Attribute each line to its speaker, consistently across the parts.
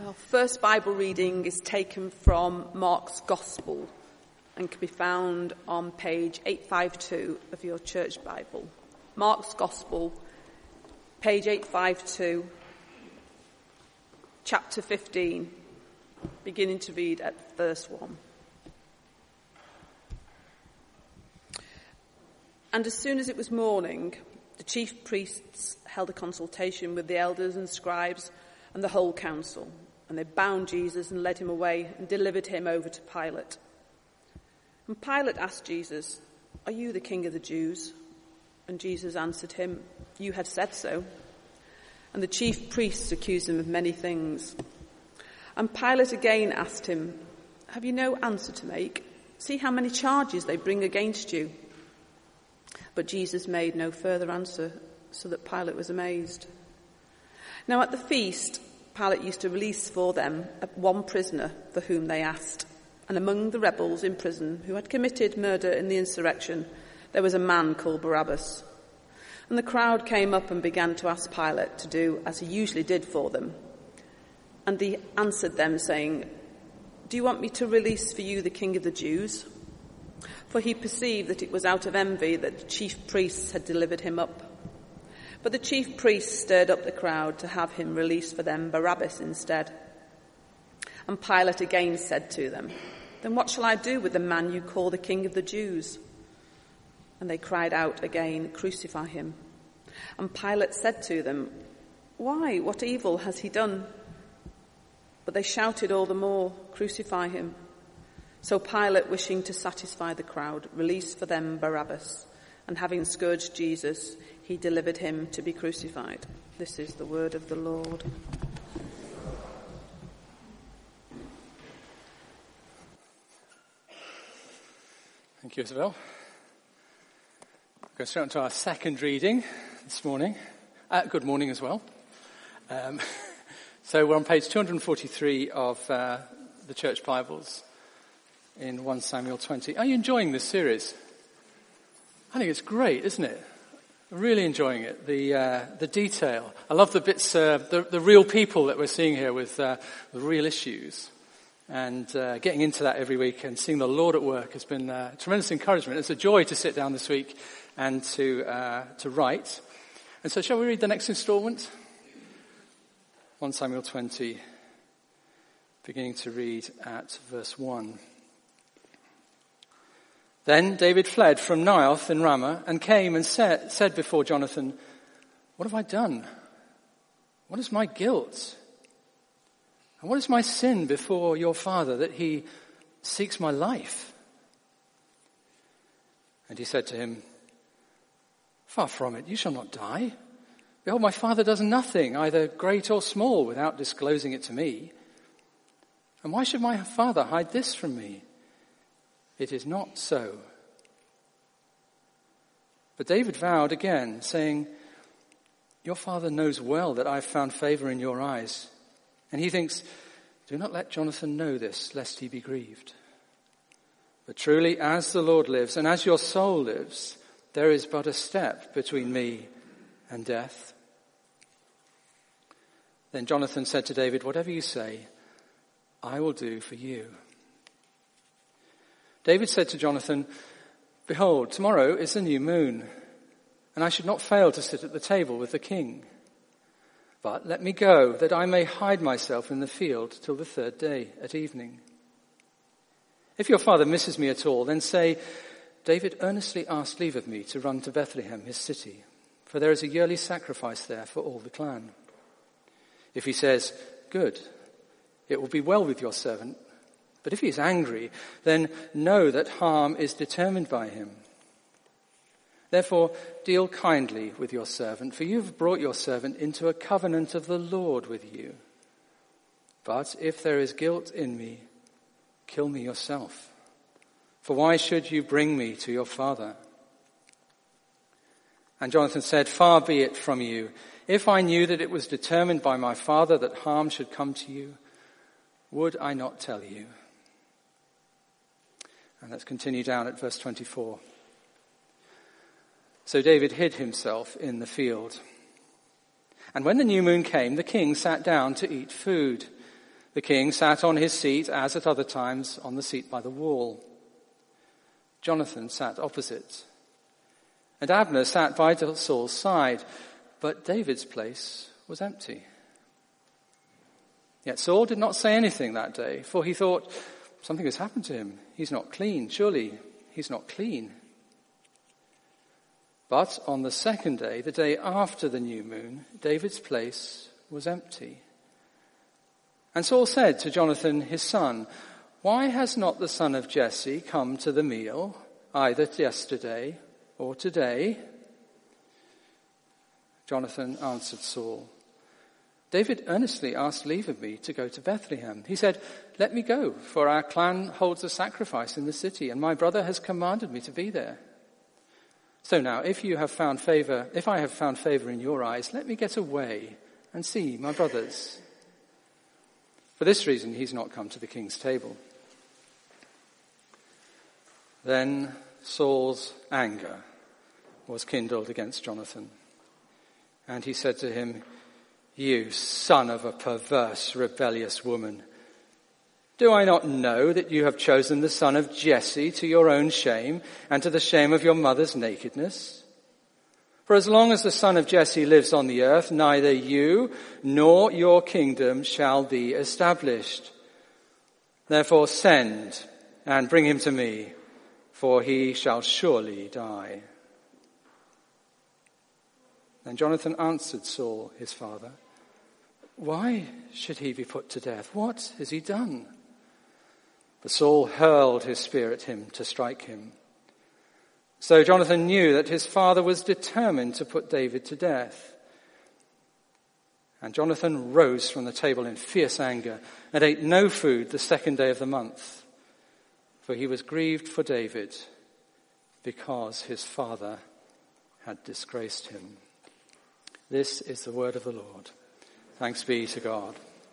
Speaker 1: Our first Bible reading is taken from Mark's Gospel and can be found on page 852 of your church Bible. Mark's Gospel, page 852, chapter 15, beginning to read at verse 1. And as soon as it was morning, the chief priests held a consultation with the elders and scribes and the whole council, and they bound Jesus and led him away and delivered him over to Pilate. And Pilate asked Jesus, "Are you the king of the Jews?" And Jesus answered him, "You have said so." And the chief priests accused him of many things. And Pilate again asked him, "Have you no answer to make? See how many charges they bring against you." But Jesus made no further answer, so that Pilate was amazed. Now at the feast, Pilate used to release for them one prisoner for whom they asked. And among the rebels in prison who had committed murder in the insurrection, there was a man called Barabbas. And the crowd came up and began to ask Pilate to do as he usually did for them. And he answered them, saying, "Do you want me to release for you the king of the Jews?" For he perceived that it was out of envy that the chief priests had delivered him up. But the chief priests stirred up the crowd to have him release for them Barabbas instead. And Pilate again said to them, "Then what shall I do with the man you call the king of the Jews?" And they cried out again, "Crucify him." And Pilate said to them, "Why? What evil has he done?" But they shouted all the more, "Crucify him." So Pilate, wishing to satisfy the crowd, released for them Barabbas, and having scourged Jesus, he delivered him to be crucified. This is the word of the Lord.
Speaker 2: Thank you, Isabel. We'll go straight on to our second reading this morning. Good morning as well. So we're on page 243 of the Church Bibles in 1 Samuel 20. Are you enjoying this series? I think it's great, isn't it? I'm really enjoying it. The detail. I love the bits, the real people that we're seeing here with the real issues. And getting into that every week and seeing the Lord at work has been tremendous encouragement. It's a joy to sit down this week and to write. And so shall we read the next instalment? 1 Samuel 20, beginning to read at verse 1. Then David fled from Naioth in Ramah and came and said before Jonathan, "What have I done? What is my guilt? And what is my sin before your father that he seeks my life?" And he said to him, "Far from it, you shall not die. Behold, my father does nothing, either great or small, without disclosing it to me. And why should my father hide this from me? It is not so." But David vowed again, saying, "Your father knows well that I have found favor in your eyes." And he thinks, "Do not let Jonathan know this, lest he be grieved. But truly, as the Lord lives, and as your soul lives, there is but a step between me and death." Then Jonathan said to David, "Whatever you say, I will do for you." David said to Jonathan, "Behold, tomorrow is the new moon, and I should not fail to sit at the table with the king. But let me go, that I may hide myself in the field till the third day at evening. If your father misses me at all, then say, 'David earnestly asked leave of me to run to Bethlehem, his city, for there is a yearly sacrifice there for all the clan.' If he says, 'Good, it will be well with your servant,' but if he is angry, then know that harm is determined by him. Therefore, deal kindly with your servant, for you have brought your servant into a covenant of the Lord with you. But if there is guilt in me, kill me yourself. For why should you bring me to your father?" And Jonathan said, "Far be it from you. If I knew that it was determined by my father that harm should come to you, would I not tell you?" And let's continue down at verse 24. So David hid himself in the field. And when the new moon came, the king sat down to eat food. The king sat on his seat, as at other times, on the seat by the wall. Jonathan sat opposite, and Abner sat by Saul's side, but David's place was empty. Yet Saul did not say anything that day, for he thought, something has happened to him. He's not clean. Surely he's not clean. But on the second day, the day after the new moon, David's place was empty. And Saul said to Jonathan his son, "Why has not the son of Jesse come to the meal, either yesterday or today?" Jonathan answered Saul, "David earnestly asked leave of me to go to Bethlehem. He said, 'Let me go, for our clan holds a sacrifice in the city, and my brother has commanded me to be there.' So now, if I have found favor in your eyes, let me get away and see my brothers." For this reason, he's not come to the king's table. Then Saul's anger was kindled against Jonathan, and he said to him, "You son of a perverse, rebellious woman, do I not know that you have chosen the son of Jesse to your own shame and to the shame of your mother's nakedness? For as long as the son of Jesse lives on the earth, neither you nor your kingdom shall be established. Therefore send and bring him to me, for he shall surely die." Then Jonathan answered Saul, his father, "Why should he be put to death? What has he done?" But Saul hurled his spear at him to strike him. So Jonathan knew that his father was determined to put David to death. And Jonathan rose from the table in fierce anger and ate no food the second day of the month, for he was grieved for David because his father had disgraced him. This is the word of the Lord. Thanks be to God.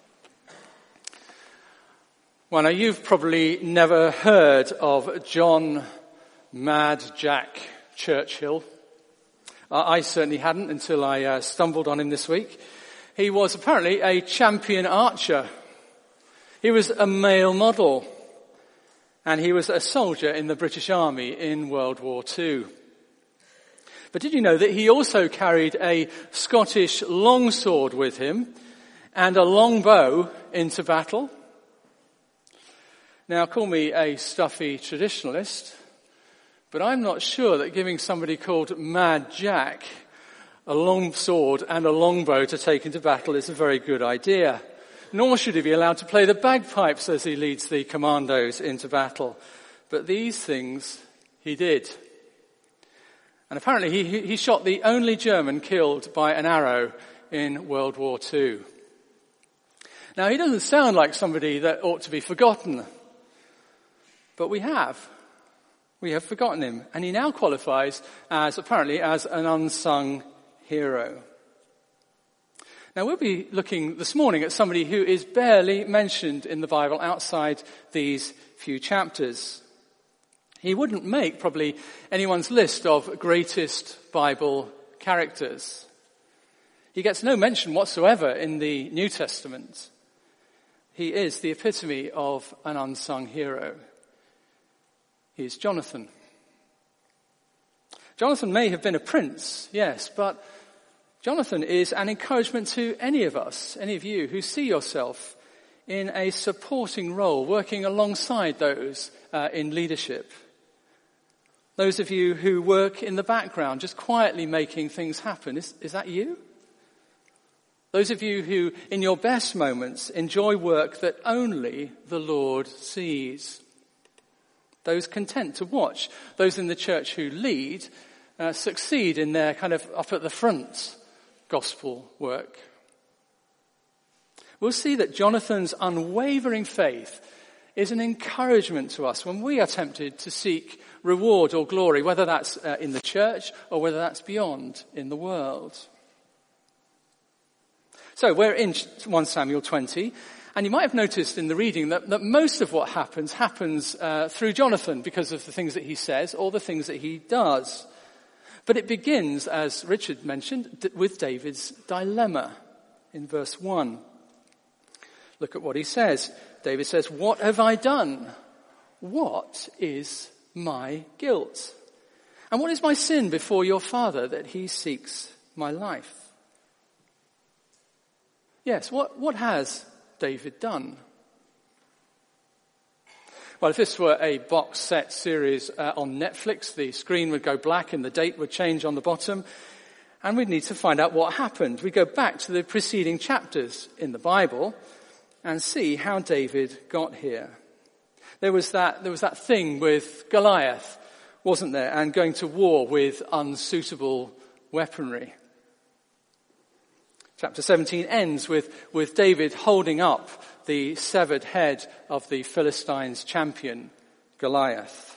Speaker 2: Well, now you've probably never heard of John Mad Jack Churchill. I certainly hadn't until I stumbled on him this week. He was apparently a champion archer. He was a male model. And he was a soldier in the British Army in World War II. But did you know that he also carried a Scottish longsword with him and a long bow into battle? Now, call me a stuffy traditionalist, but I'm not sure that giving somebody called Mad Jack a long sword and a longbow to take into battle is a very good idea. Nor should he be allowed to play the bagpipes as he leads the commandos into battle. But these things he did. And apparently he shot the only German killed by an arrow in World War II. Now, he doesn't sound like somebody that ought to be forgotten. But we have forgotten him, and he now qualifies apparently as an unsung hero. Now we'll be looking this morning at somebody who is barely mentioned in the Bible outside these few chapters. He wouldn't make probably anyone's list of greatest Bible characters. He gets no mention whatsoever in the New Testament. He is the epitome of an unsung hero. He's Jonathan. Jonathan may have been a prince, yes, but Jonathan is an encouragement to any of us, any of you who see yourself in a supporting role, working alongside those in leadership. Those of you who work in the background, just quietly making things happen. Is that you? Those of you who, in your best moments, enjoy work that only the Lord sees. Those content to watch those in the church who lead succeed in their kind of up at the front gospel work. We'll see that Jonathan's unwavering faith is an encouragement to us when we are tempted to seek reward or glory, whether that's in the church or whether that's beyond in the world. So we're in 1 Samuel 20. And you might have noticed in the reading that most of what happens through Jonathan because of the things that he says or the things that he does. But it begins, as Richard mentioned, with David's dilemma in verse 1. Look at what he says. David says, "What have I done? What is my guilt? And what is my sin before your Father that he seeks my life?" Yes, what has David done? Well, if this were a box set series on Netflix, the screen would go black and the date would change on the bottom, and we'd need to find out what happened. We go back to the preceding chapters in the Bible and see how David got here. There was that thing with Goliath, wasn't there, and going to war with unsuitable weaponry. Chapter 17 ends with David holding up the severed head of the Philistines' champion, Goliath.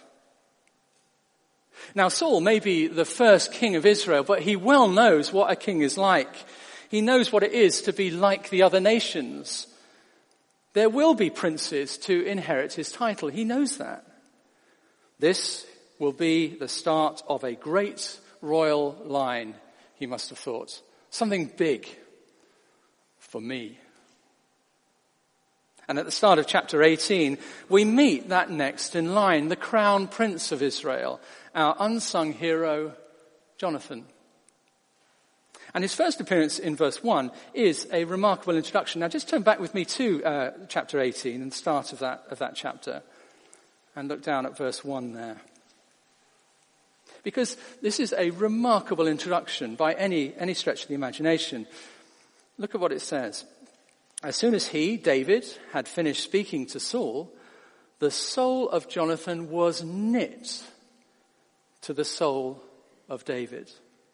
Speaker 2: Now, Saul may be the first king of Israel, but he well knows what a king is like. He knows what it is to be like the other nations. There will be princes to inherit his title. He knows that. This will be the start of a great royal line, he must have thought. Something big for me. And at the start of chapter 18, we meet that next in line, the crown prince of Israel, our unsung hero, Jonathan. And his first appearance in verse 1 is a remarkable introduction. Now just turn back with me to chapter 18 and the start of that chapter and look down at verse 1 there. Because this is a remarkable introduction by any stretch of the imagination. Look at what it says. As soon as he, David, had finished speaking to Saul, the soul of Jonathan was knit to the soul of David.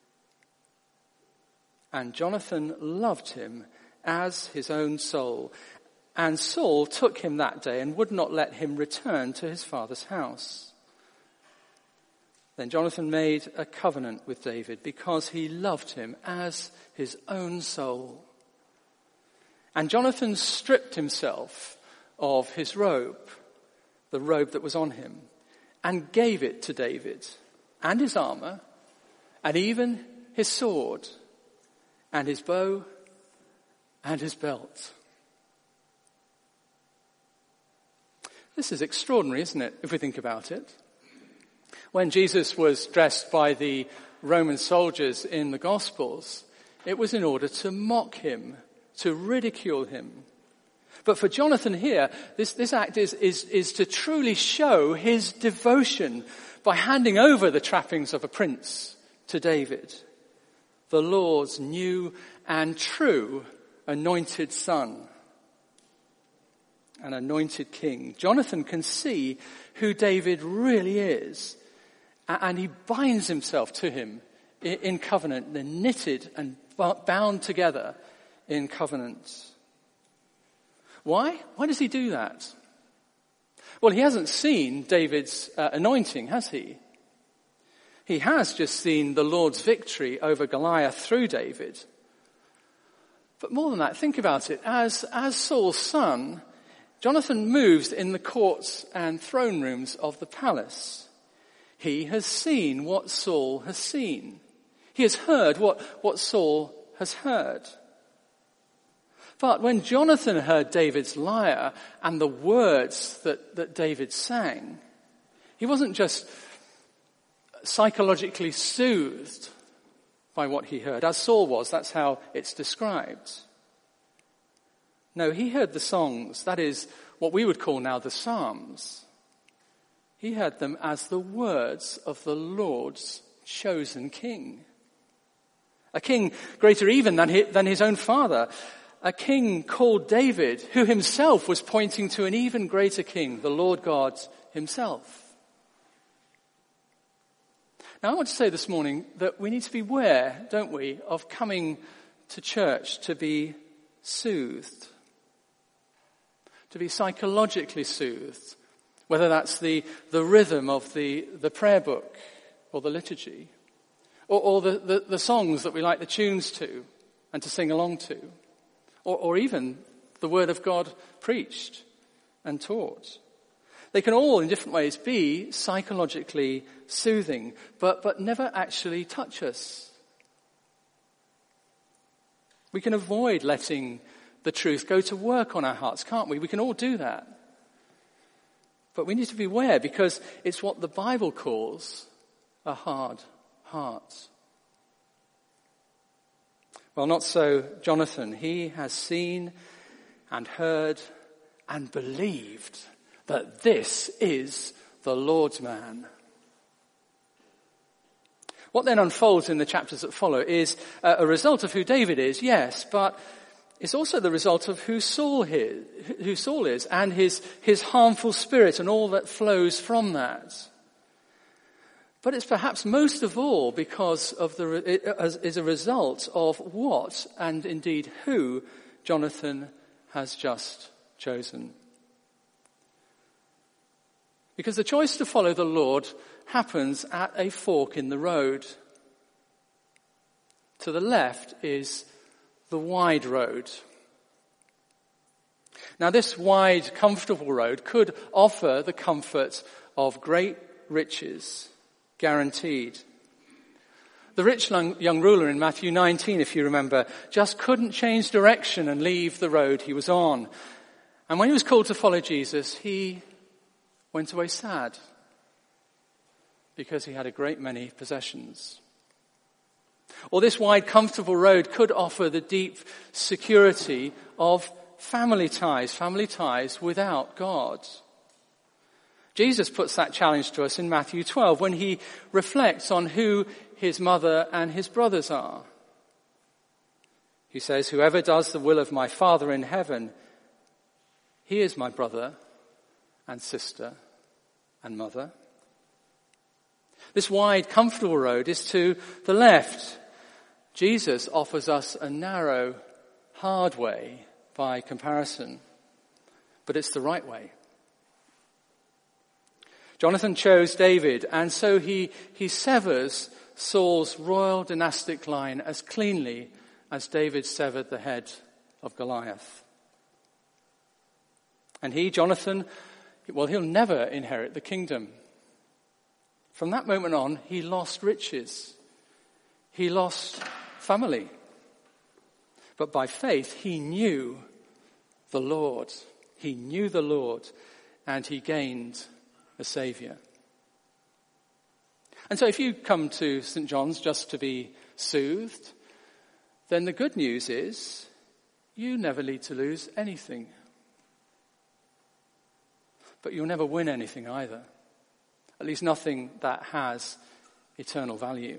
Speaker 2: And Jonathan loved him as his own soul. And Saul took him that day and would not let him return to his father's house. Then Jonathan made a covenant with David because he loved him as his own soul. And Jonathan stripped himself of his robe, the robe that was on him, and gave it to David, and his armor, and even his sword, and his bow, and his belt. This is extraordinary, isn't it, if we think about it? When Jesus was dressed by the Roman soldiers in the Gospels, it was in order to mock him, to ridicule him. But for Jonathan here, this act is to truly show his devotion by handing over the trappings of a prince to David, the Lord's new and true anointed son, an anointed king. Jonathan can see who David really is, and he binds himself to him in covenant. They're knitted and bound together in covenant. Why? Why does he do that? Well, he hasn't seen David's anointing, has he? He has just seen the Lord's victory over Goliath through David. But more than that, think about it. As Saul's son, Jonathan moves in the courts and throne rooms of the palace. He has seen what Saul has seen. He has heard what Saul has heard. But when Jonathan heard David's lyre and the words that David sang, he wasn't just psychologically soothed by what he heard, as Saul was. That's how it's described. No, he heard the songs, that is what we would call now the Psalms. He heard them as the words of the Lord's chosen king. A king greater even than his own father. A king called David, who himself was pointing to an even greater king, the Lord God himself. Now I want to say this morning that we need to beware, don't we, of coming to church to be soothed, to be psychologically soothed, whether that's the rhythm of the prayer book or the liturgy, or the songs that we like the tunes to and to sing along to, or even the word of God preached and taught. They can all, in different ways, be psychologically soothing, but never actually touch us. We can avoid letting the truth go to work on our hearts, can't we? We can all do that. But we need to beware, because it's what the Bible calls a hard heart. Well, not so Jonathan. He has seen and heard and believed that this is the Lord's man. What then unfolds in the chapters that follow is a result of who David is, yes, but it's also the result of who Saul is and his harmful spirit and all that flows from that. But it's perhaps most of all because of is a result of what and indeed who Jonathan has just chosen. Because the choice to follow the Lord happens at a fork in the road. To the left is the wide road. Now, this wide, comfortable road could offer the comfort of great riches, guaranteed. The rich young ruler in Matthew 19, if you remember, just couldn't change direction and leave the road he was on. And when he was called to follow Jesus, he went away sad because he had a great many possessions. Or this wide, comfortable road could offer the deep security of family ties without God. Jesus puts that challenge to us in Matthew 12 when he reflects on who his mother and his brothers are. He says, "Whoever does the will of my Father in heaven, he is my brother and sister and mother." This wide, comfortable road is to the left. Jesus offers us a narrow, hard way by comparison, but it's the right way. Jonathan chose David, and so he severs Saul's royal dynastic line as cleanly as David severed the head of Goliath. And he, Jonathan, he'll never inherit the kingdom. From that moment on, he lost riches. He lost family. But by faith, he knew the Lord. He knew the Lord, and he gained a Saviour. And so if you come to St. John's just to be soothed, then the good news is you never need to lose anything. But you'll never win anything either. At least nothing that has eternal value.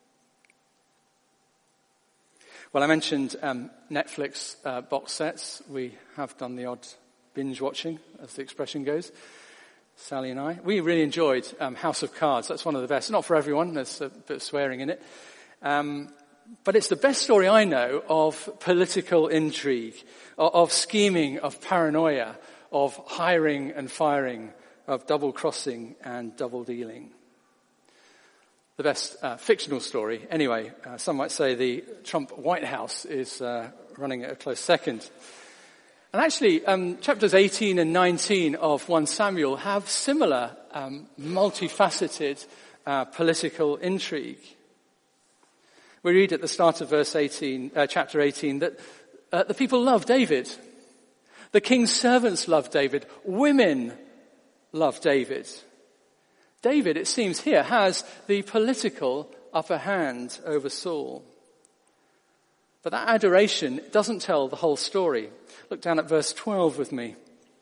Speaker 2: Well, I mentioned Netflix box sets. We have done the odd binge watching, as the expression goes, Sally and I. We really enjoyed House of Cards. That's one of the best. Not for everyone. There's a bit of swearing in it. But it's the best story I know of political intrigue, of scheming, of paranoia, of hiring and firing, of double-crossing and double-dealing. The best fictional story, anyway, some might say the Trump White House is running at a close second. And actually, chapters 18 and 19 of 1 Samuel have similar multifaceted political intrigue. We read at the start of chapter 18, that the people love David. The king's servants love David. Women love David. David, it seems here, has the political upper hand over Saul. But that adoration doesn't tell the whole story. Look down at verse 12 with me.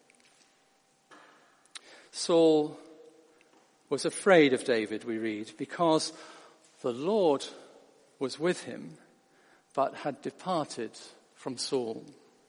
Speaker 2: Saul was afraid of David, we read, because the Lord was with him, but had departed from Saul.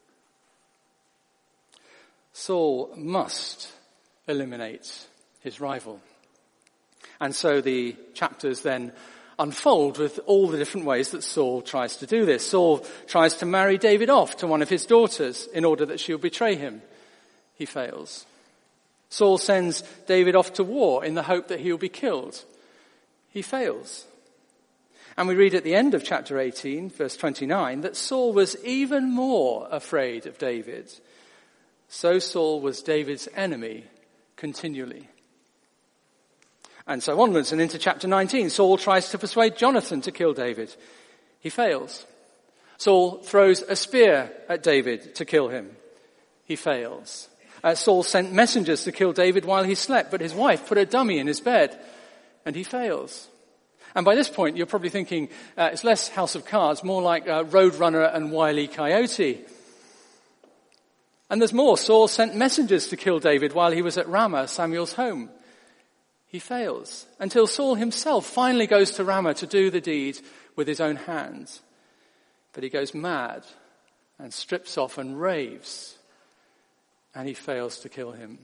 Speaker 2: Saul must eliminate his rival. And so the chapters then unfold with all the different ways that Saul tries to do this. Saul tries to marry David off to one of his daughters in order that she'll betray him. He fails. Saul sends David off to war in the hope that he'll be killed. He fails. And we read at the end of chapter 18, verse 29, that Saul was even more afraid of David. So Saul was David's enemy continually. And so onwards and into chapter 19, Saul tries to persuade Jonathan to kill David. He fails. Saul throws a spear at David to kill him. He fails. Saul sent messengers to kill David while he slept, but his wife put a dummy in his bed, and he fails. And by this point, you're probably thinking, it's less House of Cards, more like Roadrunner and Wile E. Coyote. And there's more. Saul sent messengers to kill David while he was at Ramah, Samuel's home. He fails, until Saul himself finally goes to Ramah to do the deed with his own hands. But he goes mad and strips off and raves, and he fails to kill him.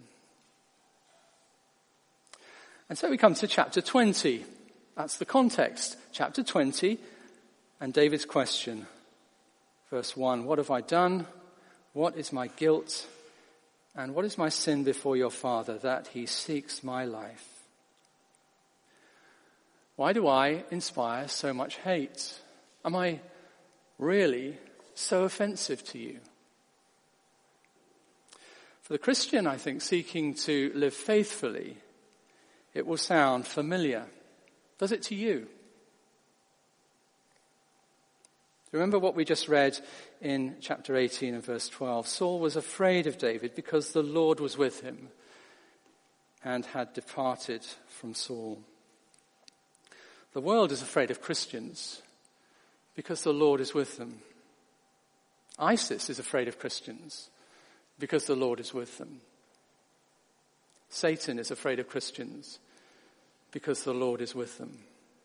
Speaker 2: And so we come to chapter 20. That's the context. Chapter 20 and David's question. Verse 1, what have I done? What is my guilt? And what is my sin before your father that he seeks my life? Why do I inspire so much hate? Am I really so offensive to you? For the Christian, I think, seeking to live faithfully, it will sound familiar. Does it to you? Remember what we just read in chapter 18 and verse 12. Saul was afraid of David because the Lord was with him and had departed from Saul. The world is afraid of Christians because the Lord is with them. ISIS is afraid of Christians because the Lord is with them. Satan is afraid of Christians because the Lord is with them.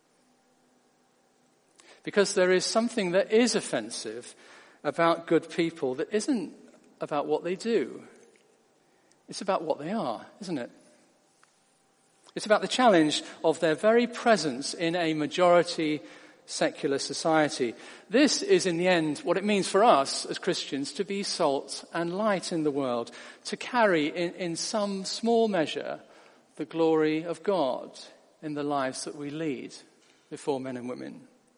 Speaker 2: Because there is something that is offensive about good people that isn't about what they do. It's about what they are, isn't it? It's about the challenge of their very presence in a majority secular society. This is in the end what it means for us as Christians to be salt and light in the world, to carry in some small measure the glory of God in the lives that we lead before men and women.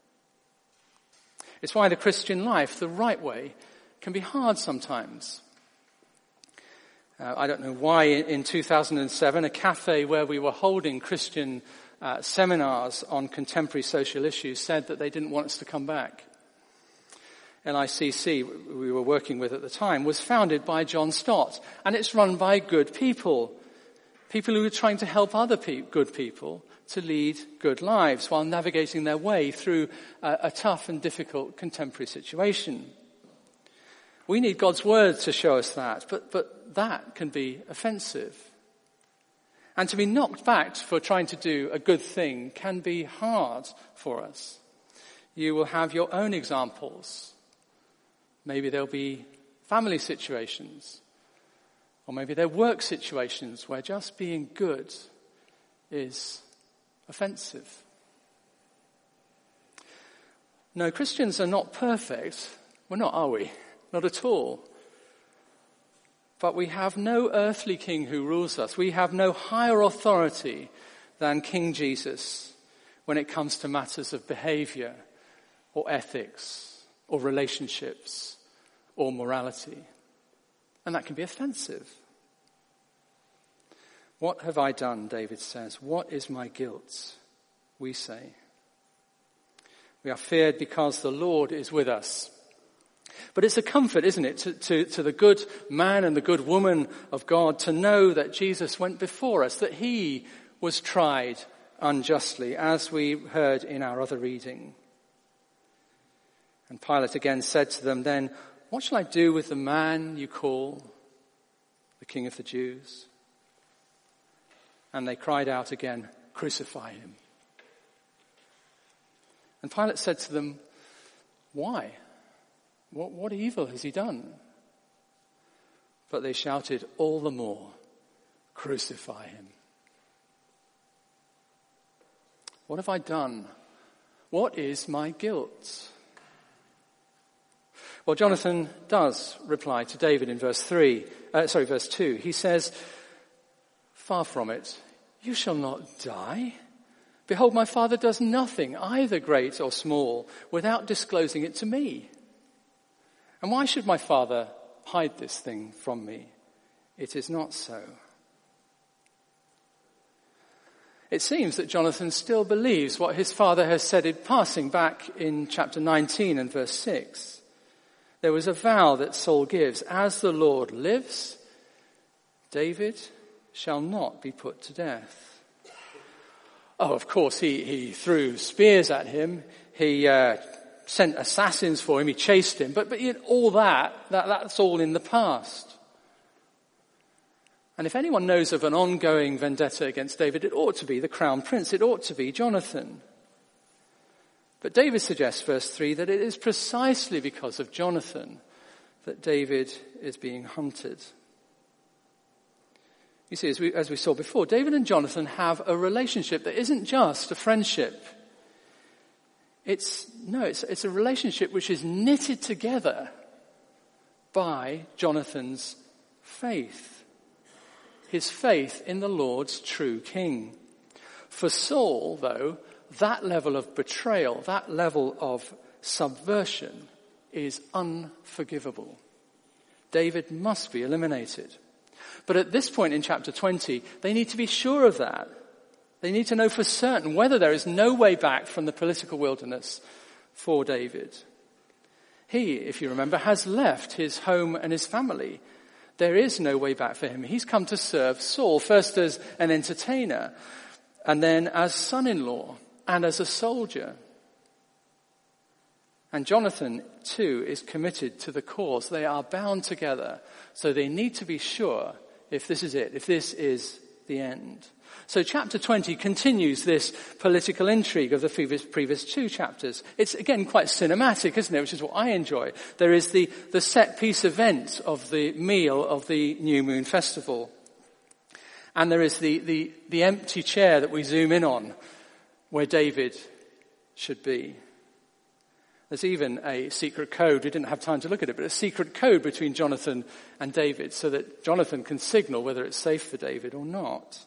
Speaker 2: It's why the Christian life, the right way, can be hard sometimes. I don't know why in 2007, a cafe where we were holding Christian seminars on contemporary social issues said that they didn't want us to come back. LICC, we were working with at the time, was founded by John Stott, and it's run by good people. People who are trying to help other good people to lead good lives while navigating their way through a tough and difficult contemporary situation. We need God's word to show us that, but that can be offensive. And to be knocked back for trying to do a good thing can be hard for us. You will have your own examples. Maybe there'll be family situations, or maybe there are work situations where just being good is offensive. No, Christians are not perfect. We're not, are we? Not at all. But we have no earthly king who rules us. We have no higher authority than King Jesus when it comes to matters of behavior or ethics or relationships or morality. And that can be offensive. What have I done, David says. What is my guilt, we say. We are feared because the Lord is with us. But it's a comfort, isn't it, to the good man and the good woman of God to know that Jesus went before us, that he was tried unjustly, as we heard in our other reading. And Pilate again said to them, then, what shall I do with the man you call the King of the Jews? And they cried out again, crucify him. And Pilate said to them, why? What evil has he done? But they shouted all the more, crucify him. What have I done? What is my guilt? Well, Jonathan does reply to David in verse 2. He says, far from it, you shall not die. Behold, my father does nothing, either great or small, without disclosing it to me. And why should my father hide this thing from me? It is not so. It seems that Jonathan still believes what his father has said in passing back in chapter 19 and verse 6. there was a vow that Saul gives. As the Lord lives, David shall not be put to death. Oh, of course, he threw spears at him. He sent assassins for him. He chased him. But all that's all in the past. And if anyone knows of an ongoing vendetta against David, it ought to be the crown prince. It ought to be Jonathan. But David suggests, verse 3, that it is precisely because of Jonathan that David is being hunted. You see, as we saw before, David and Jonathan have a relationship that isn't just a friendship. It's a relationship which is knitted together by Jonathan's faith. His faith in the Lord's true king. For Saul, though, that level of betrayal, that level of subversion is unforgivable. David must be eliminated. But at this point in chapter 20, they need to be sure of that. They need to know for certain whether there is no way back from the political wilderness for David. He, if you remember, has left his home and his family. There is no way back for him. He's come to serve Saul, first as an entertainer, and then as son-in-law, and as a soldier. And Jonathan, too, is committed to the cause. They are bound together. So they need to be sure if this is it, if this is the end. So chapter 20 continues this political intrigue of the previous two chapters. It's again quite cinematic, isn't it? Which is what I enjoy. There is the set piece event of the meal of the New Moon Festival. And there is the empty chair that we zoom in on where David should be. There's even a secret code. We didn't have time to look at it, but a secret code between Jonathan and David so that Jonathan can signal whether it's safe for David or not.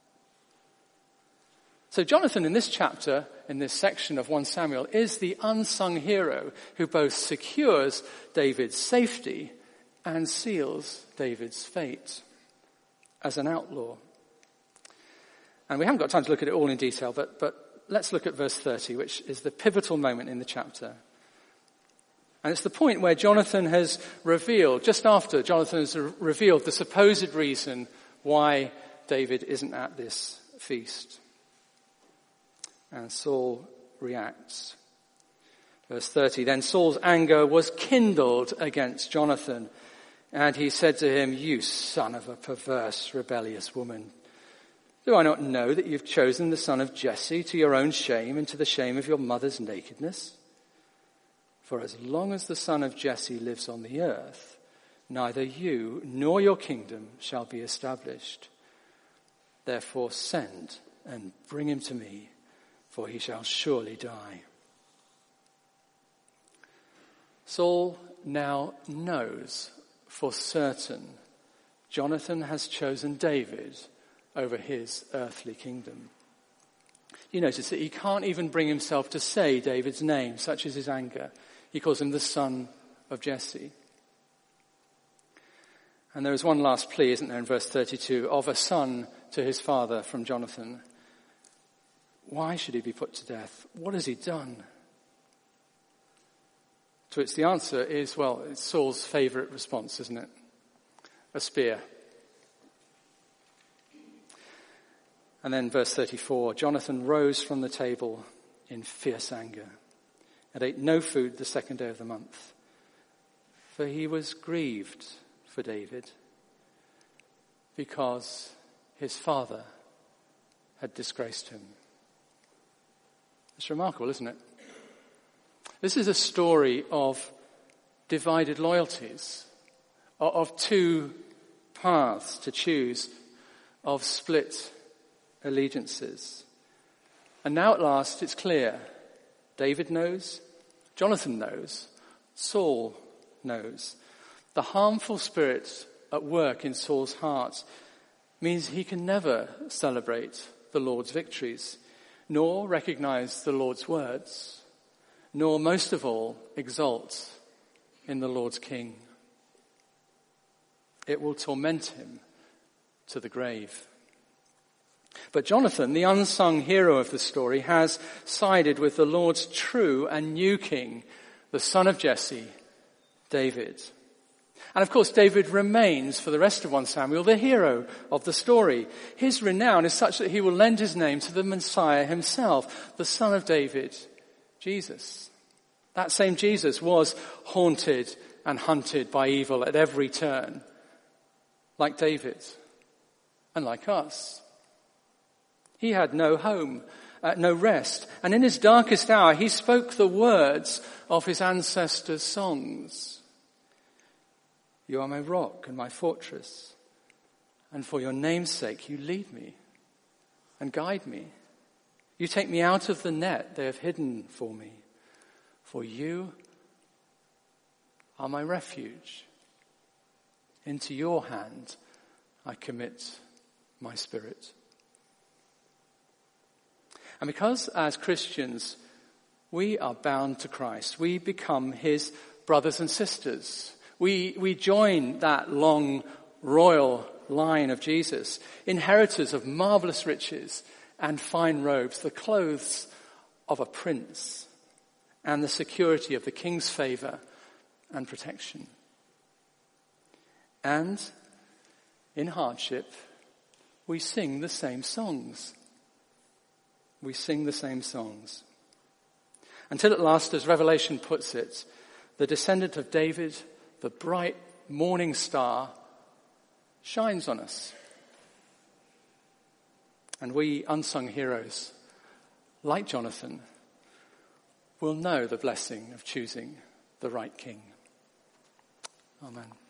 Speaker 2: So Jonathan in this chapter, in this section of 1 Samuel, is the unsung hero who both secures David's safety and seals David's fate as an outlaw. And we haven't got time to look at it all in detail, but let's look at verse 30, which is the pivotal moment in the chapter. And it's the point where Jonathan has revealed, just after Jonathan has revealed the supposed reason why David isn't at this feast. And Saul reacts. Verse 30, then Saul's anger was kindled against Jonathan, and he said to him, you son of a perverse, rebellious woman, do I not know that you've chosen the son of Jesse to your own shame and to the shame of your mother's nakedness? For as long as the son of Jesse lives on the earth, neither you nor your kingdom shall be established. Therefore send and bring him to me, for he shall surely die. Saul now knows for certain Jonathan has chosen David over his earthly kingdom. You notice that he can't even bring himself to say David's name, such is his anger. He calls him the son of Jesse. And there is one last plea, isn't there, in verse 32, of a son to his father from Jonathan. Why should he be put to death? What has he done? To which the answer is, well, it's Saul's favourite response, isn't it? A spear. And then verse 34, Jonathan rose from the table in fierce anger and ate no food the second day of the month, for he was grieved for David because his father had disgraced him. It's remarkable, isn't it? This is a story of divided loyalties, of two paths to choose, of split allegiances. And now at last it's clear. David knows, Jonathan knows, Saul knows. The harmful spirit at work in Saul's heart means he can never celebrate the Lord's victories, nor recognize the Lord's words, nor most of all exult in the Lord's King. It will torment him to the grave. But Jonathan, the unsung hero of the story, has sided with the Lord's true and new king, the son of Jesse, David. And of course, David remains, for the rest of 1 Samuel, the hero of the story. His renown is such that he will lend his name to the Messiah himself, the son of David, Jesus. That same Jesus was haunted and hunted by evil at every turn, like David and like us. He had no home, no rest, and in his darkest hour he spoke the words of his ancestors' songs. You are my rock and my fortress, and for your name's sake you lead me and guide me. You take me out of the net they have hidden for me, for you are my refuge. Into your hand I commit my spirit. And because as Christians we are bound to Christ, we become his brothers and sisters. We join that long royal line of Jesus, inheritors of marvelous riches and fine robes, the clothes of a prince, and the security of the king's favor and protection. And in hardship, we sing the same songs. We sing the same songs. Until at last, as Revelation puts it, the descendant of David, the bright morning star, shines on us. And we unsung heroes, like Jonathan, will know the blessing of choosing the right king. Amen.